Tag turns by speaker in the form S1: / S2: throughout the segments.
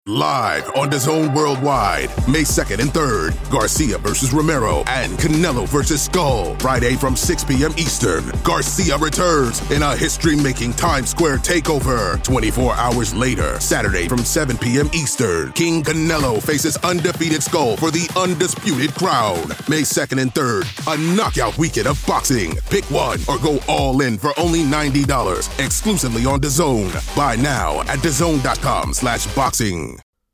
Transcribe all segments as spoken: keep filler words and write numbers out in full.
S1: Live on DAZN Worldwide, May second and third, Garcia versus Romero and Canelo versus Skull. Friday from six p.m. Eastern, Garcia returns in a history-making Times Square takeover. twenty-four hours later, Saturday from seven p.m. Eastern, King Canelo faces undefeated Skull for the undisputed crown. May second and third, a knockout weekend of boxing. Pick one or go all in for only ninety dollars, exclusively on DAZN. Buy now at DAZN.com slash boxing.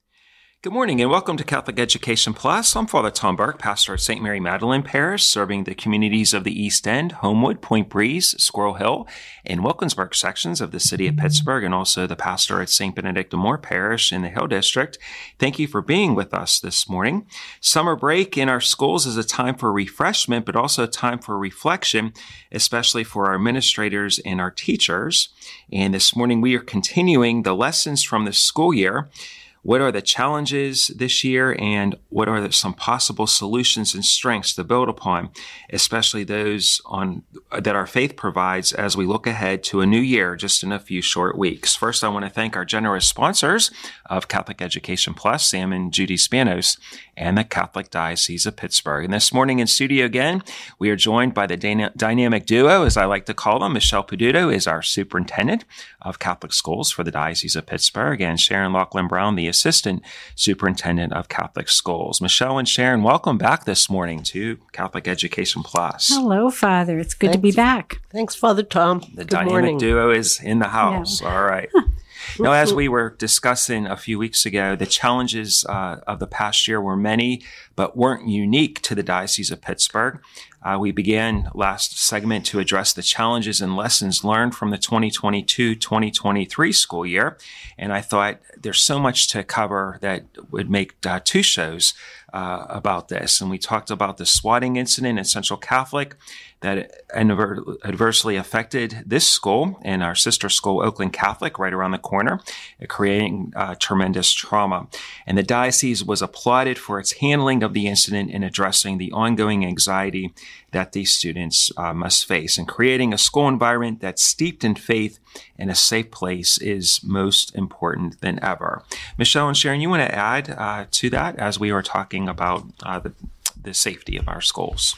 S2: Good morning and welcome to Catholic Education Plus. I'm Father Tom Burke, pastor at Saint Mary Magdalene Parish, serving the communities of the East End, Homewood, Point Breeze, Squirrel Hill, and Wilkinsburg sections of the city of Pittsburgh, and also the pastor at Saint Benedict de Moore Parish in the Hill District. Thank you for being with us this morning. Summer break in our schools is a time for refreshment, but also a time for reflection, especially for our administrators and our teachers. And this morning we are continuing the lessons from the school year. What are the challenges this year, and what are the, some possible solutions and strengths to build upon, especially those on that our faith provides as we look ahead to a new year just in a few short weeks. First, I want to thank our generous sponsors of Catholic Education Plus, Sam and Judy Spanos, and the Catholic Diocese of Pittsburgh. And this morning in studio again, we are joined by the dyna- dynamic duo, as I like to call them. Michelle Peduto is our superintendent of Catholic schools for the Diocese of Pittsburgh, and Sharon Laughlin Brown, the assistant superintendent of Catholic schools. Michelle and Sharon, welcome back this morning to Catholic Education Plus.
S3: Hello, Father. It's good Thanks. to be back.
S4: Thanks, Father Tom.
S2: The
S4: good
S2: dynamic
S4: morning.
S2: duo is in the house. Yeah. All right. Now, as we were discussing a few weeks ago, the challenges uh, of the past year were many, but weren't unique to the Diocese of Pittsburgh. Uh, we began last segment to address the challenges and lessons learned from the twenty twenty-two twenty twenty-three school year. And I thought there's so much to cover that would make uh, two shows uh, about this. And we talked about the swatting incident at Central Catholic that adver- adversely affected this school and our sister school, Oakland Catholic, right around the corner, creating uh, tremendous trauma. And the diocese was applauded for its handling of the incident in addressing the ongoing anxiety that these students uh, must face. And creating a school environment that's steeped in faith and a safe place is most important than ever. Michelle and Sharon, you want to add uh, to that as we were talking about uh, the, the safety of our schools?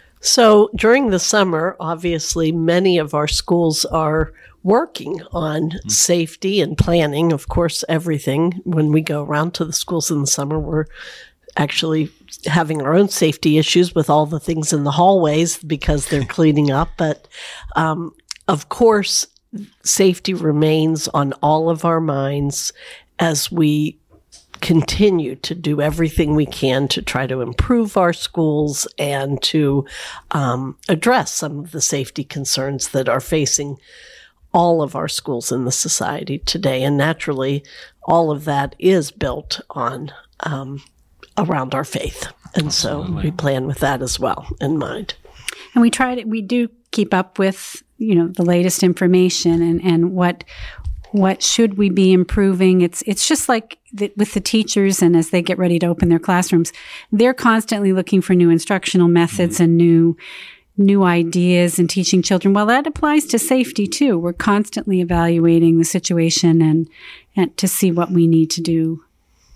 S4: So during the summer, obviously, many of our schools are working on mm-hmm. safety and planning. Of course, everything. When we go around to the schools in the summer, we're actually having our own safety issues with all the things in the hallways because they're cleaning up. But um, of course, safety remains on all of our minds as we continue to do everything we can to try to improve our schools and to um, address some of the safety concerns that are facing all of our schools in the society today. And naturally, all of that is built on um, around our faith. And Absolutely. So we plan with that as well in mind.
S3: And we try to, we do keep up with, you know, the latest information and, and what What should we be improving? It's it's just like the, with the teachers, and as they get ready to open their classrooms, they're constantly looking for new instructional methods mm-hmm. and new new ideas in teaching children. Well, that applies to safety too. We're constantly evaluating the situation and and to see what we need to do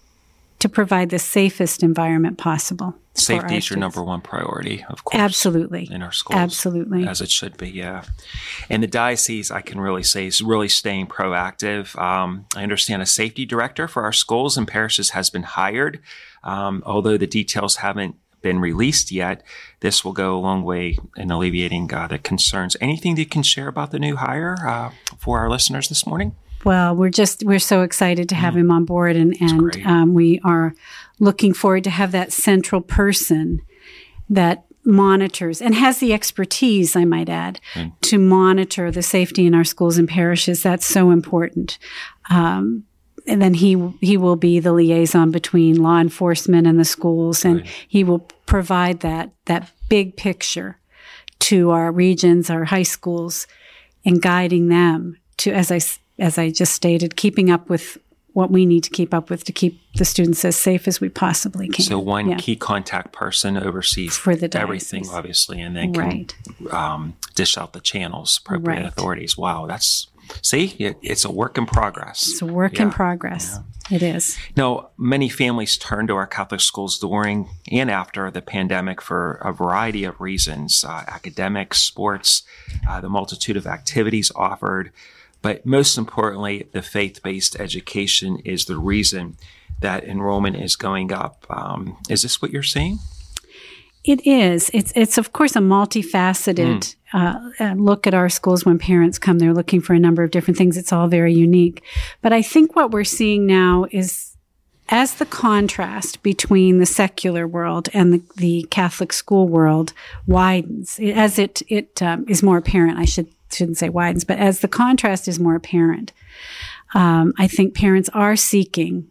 S3: to provide the safest environment possible.
S2: Safety is your number one priority, of course.
S3: Absolutely.
S2: In our schools.
S3: Absolutely.
S2: As it should be, yeah. And the diocese, I can really say, is really staying proactive. Um, I understand a safety director for our schools and parishes has been hired. Um, although the details haven't been released yet, this will go a long way in alleviating uh, the concerns. Anything that you can share about the new hire uh, for our listeners this morning?
S3: Well, we're just, we're so excited to have mm. him on board, and, and um, we are looking forward to have that central person that monitors and has the expertise, I might add, mm. to monitor the safety in our schools and parishes. That's so important. Um, and then he he will be the liaison between law enforcement and the schools, and right. he will provide that that big picture to our regions, our high schools, and guiding them to, as I as I just stated, keeping up with what we need to keep up with to keep the students as safe as we possibly can.
S2: So one
S3: yeah.
S2: key contact person oversees
S3: for the
S2: everything, obviously, and then can
S3: right.
S2: um, dish out the channels, appropriate
S3: right.
S2: authorities. Wow, that's See, it, it's a work in progress.
S3: It's a work
S2: yeah.
S3: in progress. Yeah. It is.
S2: Now, many families turn to our Catholic schools during and after the pandemic for a variety of reasons, uh, academics, sports, uh, the multitude of activities offered. But most importantly, the faith-based education is the reason that enrollment is going up. Um, is this what you're seeing?
S3: It is. It's, it's of course, a multifaceted mm. uh, look at our schools. When parents come, they're looking for a number of different things. It's all very unique. But I think what we're seeing now is, as the contrast between the secular world and the, the Catholic school world widens, as it, it um, is more apparent, I should, shouldn't say widens, but as the contrast is more apparent, um, I think parents are seeking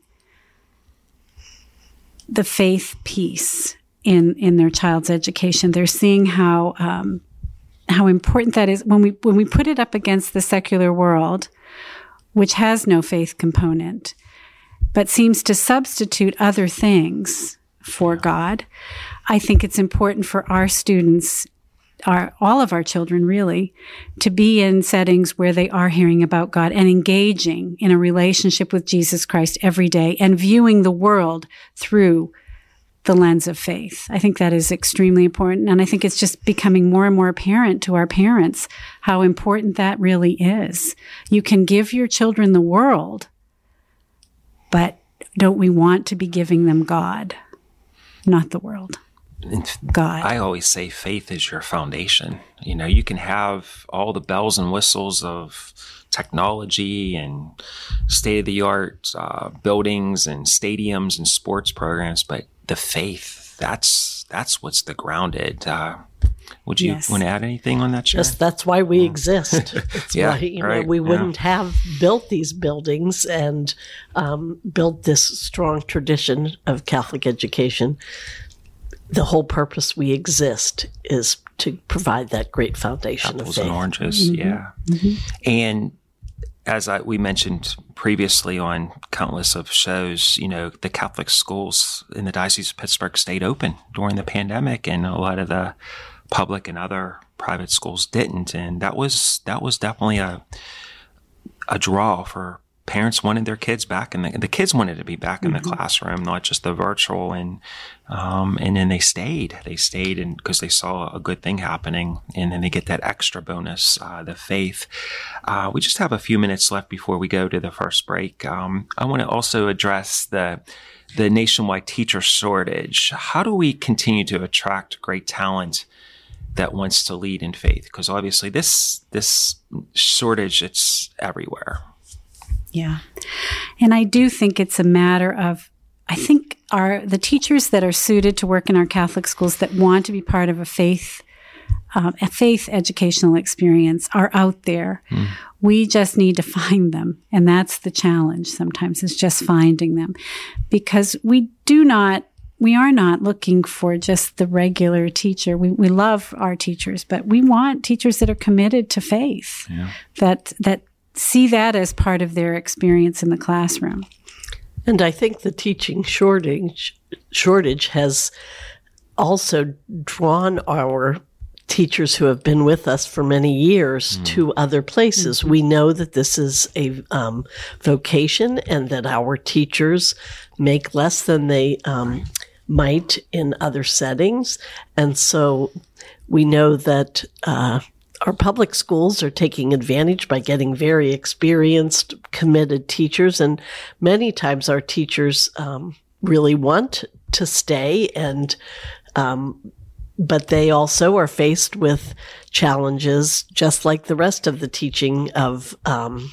S3: the faith piece in, in their child's education. They're seeing how, um, how important that is when we, when we put it up against the secular world, which has no faith component, but seems to substitute other things for God. I think it's important for our students, our, all of our children really, to be in settings where they are hearing about God and engaging in a relationship with Jesus Christ every day and viewing the world through the lens of faith. I think that is extremely important. And I think it's just becoming more and more apparent to our parents how important that really is. You can give your children the world, but don't we want to be giving them God, not the world? God.
S2: I always say faith is your foundation. You know, you can have all the bells and whistles of technology and state-of-the-art uh, buildings and stadiums and sports programs, but the faith, that's that's what's the grounded. Uh, would you yes. want to add anything on that, Sharon?
S4: Yes, that's why we yeah. exist. It's
S2: yeah,
S4: why, you
S2: right,
S4: know, we
S2: yeah.
S4: wouldn't have built these buildings and um, built this strong tradition of Catholic education. The whole purpose we exist is to provide that great foundation
S2: Apples
S4: of faith.
S2: and oranges, mm-hmm. yeah. Mm-hmm. And as I, we mentioned previously on countless of shows, you know, the Catholic schools in the Diocese of Pittsburgh stayed open during the pandemic, and a lot of the public and other private schools didn't. And that was that was definitely a a draw for parents wanted their kids back, and the, the kids wanted to be back in mm-hmm. the classroom, not just the virtual. And um, and then they stayed. They stayed and because they saw a good thing happening, and then they get that extra bonus, uh, the faith. Uh, we just have a few minutes left before we go to the first break. Um, I want to also address the the nationwide teacher shortage. How do we continue to attract great talent that wants to lead in faith? Because obviously this this shortage, it's everywhere.
S3: Yeah. And I do think it's a matter of, I think our the teachers that are suited to work in our Catholic schools that want to be part of a faith um, a faith educational experience are out there. Mm. We just need to find them. And that's the challenge sometimes, is just finding them. Because we do not, we are not looking for just the regular teacher. We we love our teachers, but we want teachers that are committed to faith, yeah. that that see that as part of their experience in the classroom.
S4: And I think the teaching shortage shortage has also drawn our teachers who have been with us for many years mm. to other places. Mm-hmm. We know that this is a um, vocation, and that our teachers make less than they um, might in other settings. And so we know that uh, our public schools are taking advantage by getting very experienced, committed teachers. And many times our teachers um, really want to stay, and um, but they also are faced with challenges, just like the rest of the teaching of um,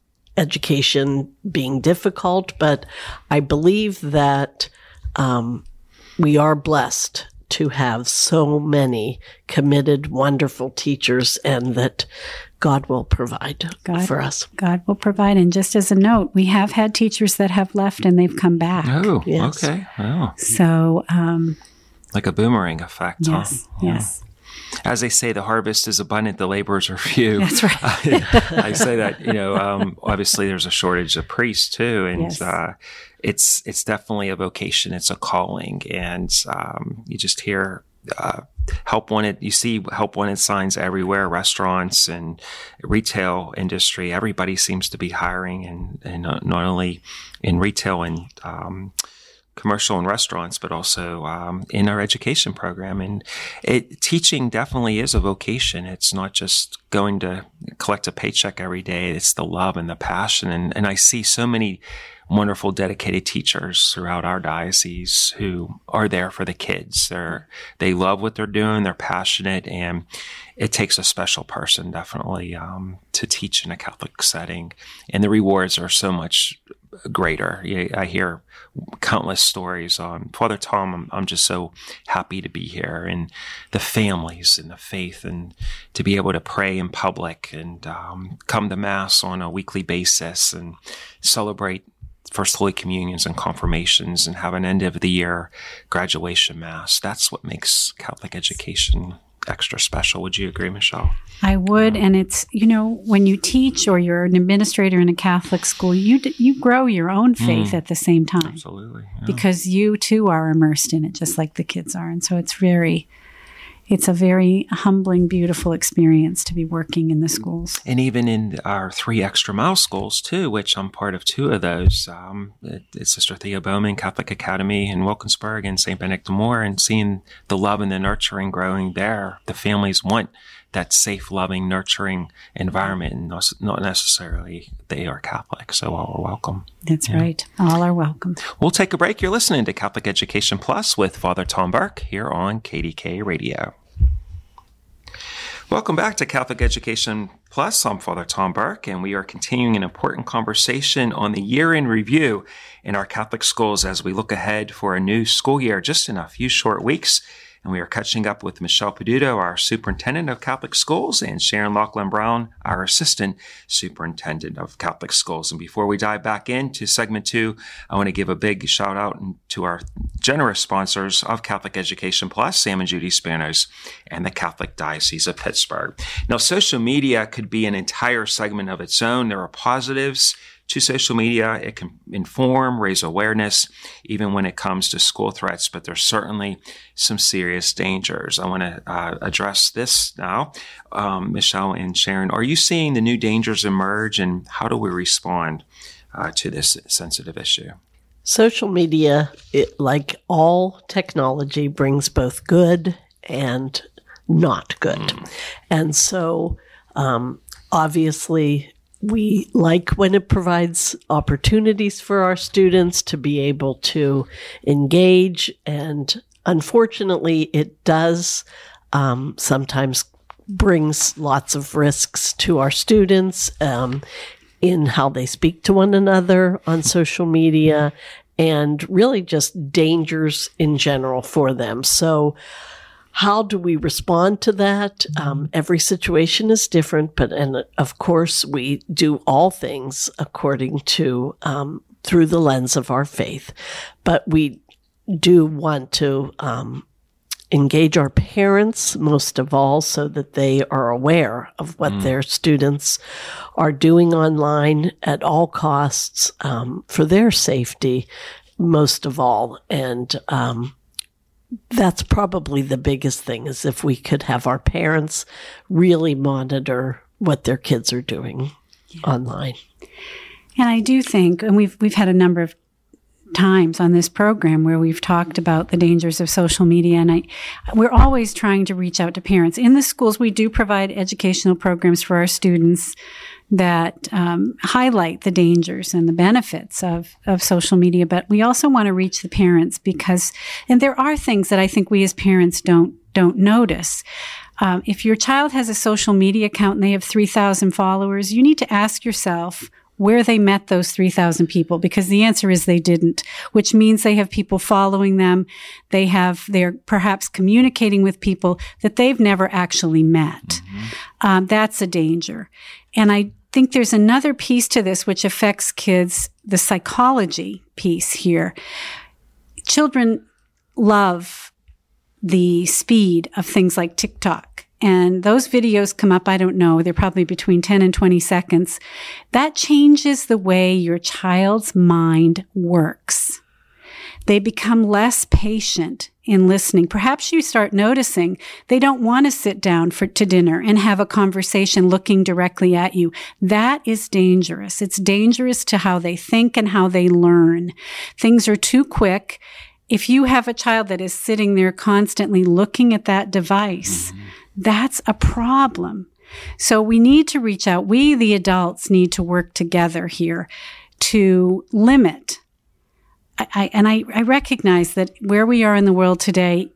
S4: education being difficult. But I believe that um, we are blessed to have so many committed, wonderful teachers, and that God will provide God, for us.
S3: God will provide. And just as a note, we have had teachers that have left and they've come back.
S2: Oh, yes. Okay. Oh.
S3: So, um,
S2: like a boomerang effect,
S3: yes,
S2: huh?
S3: Yes.
S2: As they say, the harvest is abundant, the laborers are few.
S3: That's right.
S2: I, I say that, you know, um, obviously there's a shortage of priests too. And
S3: yes.
S2: uh, it's it's definitely a vocation. It's a calling. And um, you just hear uh, help wanted, you see help wanted signs everywhere, restaurants and retail industry. Everybody seems to be hiring, and, and not, not only in retail and um, commercial and restaurants, but also um, in our education program. And it, teaching definitely is a vocation. It's not just going to collect a paycheck every day. It's the love and the passion. And, and I see so many wonderful, dedicated teachers throughout our diocese who are there for the kids. They're, they love what they're doing. They're passionate, and it takes a special person definitely um, to teach in a Catholic setting. And the rewards are so much greater. I hear countless stories on Father Tom. I'm, I'm just so happy to be here, and the families and the faith, and to be able to pray in public and um, come to Mass on a weekly basis and celebrate First Holy Communions and confirmations and have an end of the year graduation Mass. That's what makes Catholic education extra special. Would you agree, Michelle?
S3: I would. And it's, you know, when you teach or you're an administrator in a Catholic school, you d- you grow your own faith mm. at the same time.
S2: Absolutely. Yeah.
S3: Because you too are immersed in it, just like the kids are. And so it's very, it's a very humbling, beautiful experience to be working in the schools.
S2: And even in our three extra mile schools too, which I'm part of two of those. Um, it, it's Sister Thea Bowman Catholic Academy in Wilkinsburg and Saint Benedict de Moore, and seeing the love and the nurturing growing there. The families want that safe, loving, nurturing environment, and not necessarily they are Catholic. So all are welcome.
S3: That's
S2: yeah.
S3: right. All are welcome.
S2: We'll take a break. You're listening to Catholic Education Plus with Father Tom Burke here on K D K Radio. Welcome back to Catholic Education Plus. I'm Father Tom Burke, and we are continuing an important conversation on the year in review in our Catholic schools as we look ahead for a new school year just in a few short weeks. And we are catching up with Michelle Peduto, our Superintendent of Catholic Schools, and Sharon Laughlin-Brown, our Assistant Superintendent of Catholic Schools. And before we dive back into segment two, I want to give a big shout out to our generous sponsors of Catholic Education Plus, Sam and Judy Spanos, and the Catholic Diocese of Pittsburgh. Now, social media could be an entire segment of its own. There are positives to social media. It can inform, raise awareness, even when it comes to school threats, but there's certainly some serious dangers. I want to uh, address this now. Um, Michelle and Sharon, are you seeing the new dangers emerge, and how do we respond uh, to this sensitive issue?
S4: Social media, it, like all technology, brings both good and not good. Mm. And so, um, obviously, we like when it provides opportunities for our students to be able to engage. And unfortunately, it does um, sometimes brings lots of risks to our students um, in how they speak to one another on social media, and really just dangers in general for them. So how do we respond to that? Um, every situation is different, but, and of course, we do all things according to, um, through the lens of our faith. But we do want to um, engage our parents most of all, so that they are aware of what mm. their students are doing online at all costs, um, for their safety most of all. And um that's probably the biggest thing, is if we could have our parents really monitor what their kids are doing yeah. online.
S3: And I do think, and we've we've had a number of times on this program where we've talked about the dangers of social media, and I, we're always trying to reach out to parents. In the schools, we do provide educational programs for our students that um, highlight the dangers and the benefits of, of social media. But we also want to reach the parents because, and there are things that I think we as parents don't don't notice. Um, if your child has a social media account and they have three thousand followers, you need to ask yourself where they met those three thousand people, because the answer is they didn't, which means they have people following them. They have, they're perhaps communicating with people that they've never actually met. Mm-hmm. Um, that's a danger. And I think there's another piece to this which affects kids, the psychology piece here. Children love the speed of things like TikTok. And those videos come up, I don't know, they're probably between ten and twenty seconds. That changes the way your child's mind works. They become less patient in listening. Perhaps you start noticing they don't want to sit down for to dinner and have a conversation looking directly at you. That is dangerous. It's dangerous to how they think and how they learn. Things are too quick. If you have a child that is sitting there constantly looking at that device, mm-hmm. that's a problem. So we need to reach out. We, the adults, need to work together here to limit. I, I, and I, I recognize that where we are in the world today,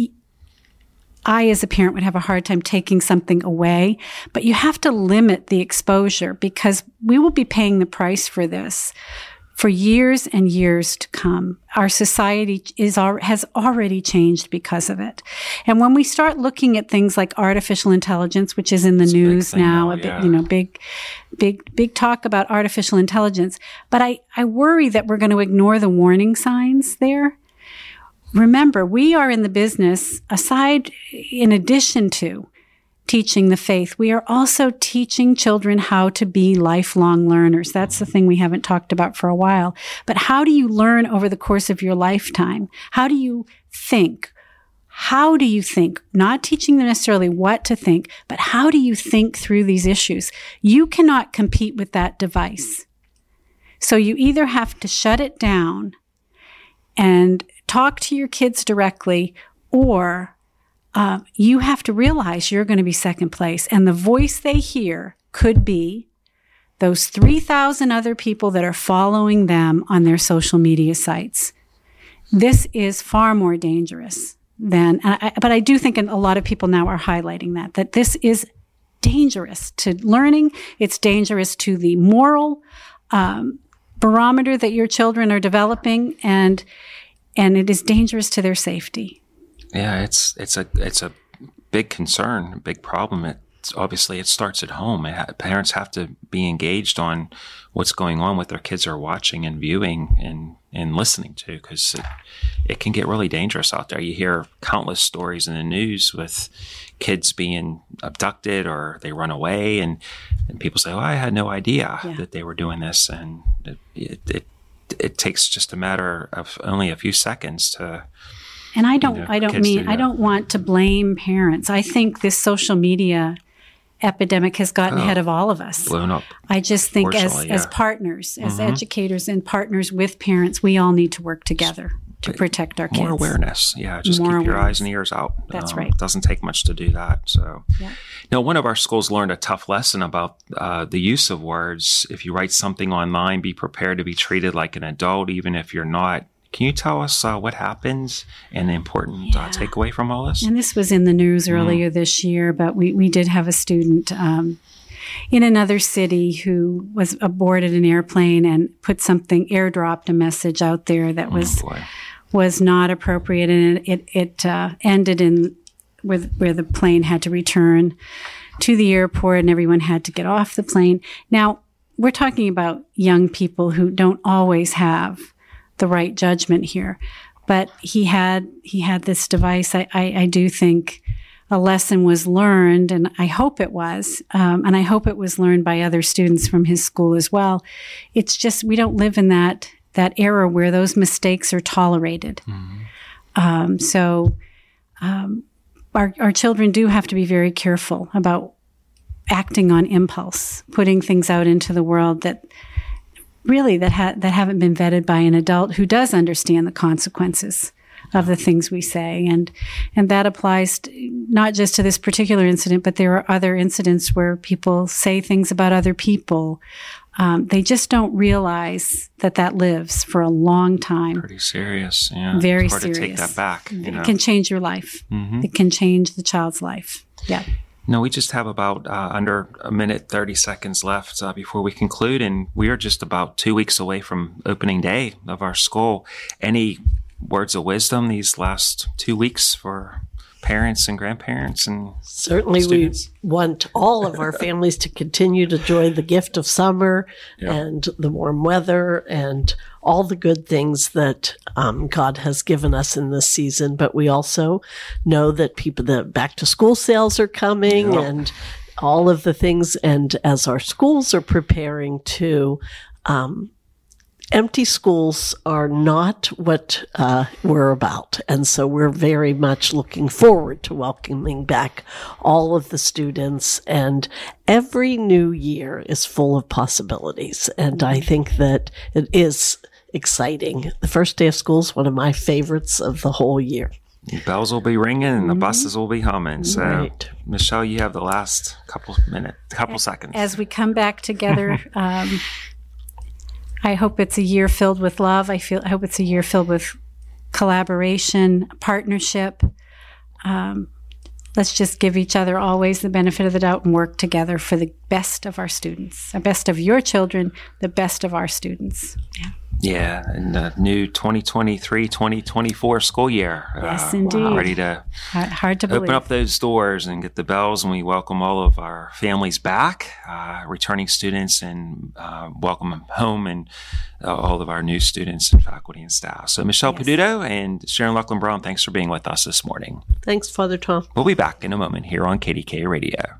S3: I, as a parent, would have a hard time taking something away, but you have to limit the exposure because we will be paying the price for this for years and years to come. Our society is has already changed because of it. And when we start looking at things like artificial intelligence, which is in the
S2: it's
S3: news now,
S2: now
S3: a bit,
S2: yeah.
S3: you know, big, big, big talk about artificial intelligence. But I, I worry that we're going to ignore the warning signs there. Remember, we are in the business, aside, in addition to teaching the faith, we are also teaching children how to be lifelong learners. That's the thing we haven't talked about for a while. But how do you learn over the course of your lifetime? How do you think? How do you think? Not teaching them necessarily what to think, but how do you think through these issues? You cannot compete with that device. So you either have to shut it down and talk to your kids directly, or Uh, you have to realize you're going to be second place. And the voice they hear could be those three thousand other people that are following them on their social media sites. This is far more dangerous than, I, but I do think a lot of people now are highlighting that, that this is dangerous to learning. It's dangerous to the moral um, barometer that your children are developing, and and it is dangerous to their safety.
S2: Yeah, it's it's a it's a big concern, a big problem. It's obviously it starts at home. It ha- parents have to be engaged on what's going on, what their kids are watching and viewing and, and listening to, because it, it can get really dangerous out there. You hear countless stories in the news with kids being abducted or they run away, and, and people say, "Oh, I had no idea yeah. that they were doing this," and it, it it it takes just a matter of only a few seconds to.
S3: And I don't,
S2: you know,
S3: I don't mean,
S2: do
S3: I don't want to blame parents. I think this social media epidemic has gotten oh, ahead of all of us.
S2: Blown up.
S3: I just think as,
S2: yeah.
S3: as partners, as
S2: mm-hmm.
S3: educators and partners with parents, we all need to work together to protect our kids.
S2: More awareness. Yeah. Just
S3: More
S2: keep your
S3: awareness.
S2: eyes and ears out.
S3: That's
S2: um,
S3: right.
S2: It doesn't take much to do that. So,
S3: yeah.
S2: Now, one of our schools learned a tough lesson about uh, the use of words. If you write something online, be prepared to be treated like an adult, even if you're not. Can you tell us uh, what happens and the important
S3: yeah.
S2: uh, takeaway from all this?
S3: And this was in the news earlier mm. this year, but we, we did have a student um, in another city who was aboarded an airplane and put something, airdropped a message out there that was
S2: oh,
S3: was not appropriate, and it it uh, ended in with where the plane had to return to the airport and everyone had to get off the plane. Now, we're talking about young people who don't always have the right judgment here, but he had he had this device. I, I, I do think a lesson was learned, and I hope it was, um, and I hope it was learned by other students from his school as well. It's just we don't live in that that era where those mistakes are tolerated. Mm-hmm. Um, so um, our our children do have to be very careful about acting on impulse, putting things out into the world that. Really, that ha- that haven't been vetted by an adult who does understand the consequences of the things we say, and and that applies to, not just to this particular incident, but there are other incidents where people say things about other people. Um, they just don't realize that that lives for a long time.
S2: Pretty serious, yeah.
S3: Very
S2: it's hard
S3: serious.
S2: to take that back. You
S3: it
S2: know?
S3: can change your life.
S2: Mm-hmm.
S3: It can change the child's life. Yeah.
S2: No, we just have about uh, under a minute, thirty seconds left uh, before we conclude. And we are just about two weeks away from opening day of our school. Any words of wisdom these last two weeks for parents and grandparents and
S4: certainly
S2: students?
S4: We want all of our families to continue to enjoy the gift of summer yeah. and the warm weather and all the good things that um, God has given us in this season. But we also know that people, the back to school sales are coming yeah. and all of the things. And as our schools are preparing to, um, empty schools are not what uh, we're about. And so we're very much looking forward to welcoming back all of the students. And every new year is full of possibilities. And I think that it is exciting. The first day of school is one of my favorites of the whole year.
S2: The bells will be ringing and the buses will be humming. So,
S4: right.
S2: Michelle, you have the last couple minutes, couple seconds.
S3: As we come back together, um, I hope it's a year filled with love. I feel. I hope it's a year filled with collaboration, partnership. Um, let's just give each other always the benefit of the doubt and work together for the best of our students, the best of your children, the best of our students. Yeah.
S2: Yeah, and the new twenty twenty-three twenty twenty-four school year.
S3: Yes,
S2: uh,
S3: indeed.
S2: Ready to,
S3: hard, hard to believe.
S2: Open up those doors and get the bells, and we welcome all of our families back, uh, returning students, and uh, welcome them home, and uh, all of our new students and faculty and staff. So Michelle yes. Peduto and Sharon Lucklin-Brown, thanks for being with us this morning.
S4: Thanks, Father Tom.
S2: We'll be back in a moment here on K D K Radio.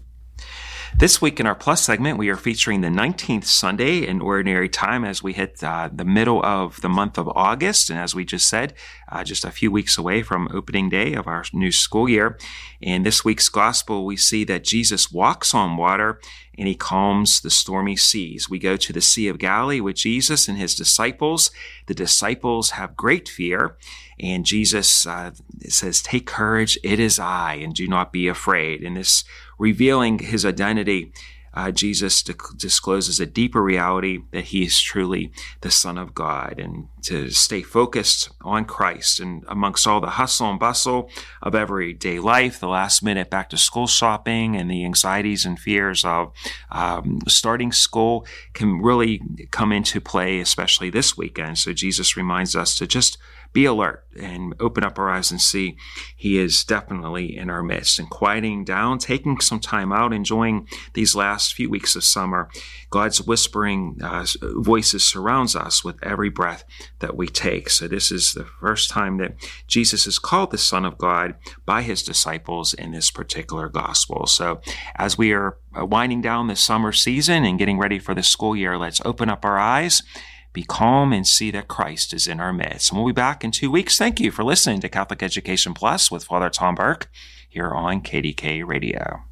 S2: This week in our Plus segment, we are featuring the nineteenth Sunday in Ordinary Time as we hit uh, the middle of the month of August. And as we just said, uh, just a few weeks away from opening day of our new school year. In this week's gospel, we see that Jesus walks on water and he calms the stormy seas. We go to the Sea of Galilee with Jesus and his disciples. The disciples have great fear. And Jesus uh, says, "Take courage, it is I, and do not be afraid." And this revealing his identity, uh, Jesus di- discloses a deeper reality that he is truly the Son of God, and to stay focused on Christ. And amongst all the hustle and bustle of everyday life, the last minute back to school shopping and the anxieties and fears of um, starting school can really come into play, especially this weekend. So Jesus reminds us to just be alert and open up our eyes and see he is definitely in our midst, and quieting down, taking some time out, enjoying these last few weeks of summer. God's whispering uh, voices surrounds us with every breath that we take. So this is the first time that Jesus is called the Son of God by his disciples in this particular gospel. So as we are winding down the summer season and getting ready for the school year, let's open up our eyes, be calm, and see that Christ is in our midst. And we'll be back in two weeks. Thank you for listening to Catholic Education Plus with Father Tom Burke here on K D K Radio.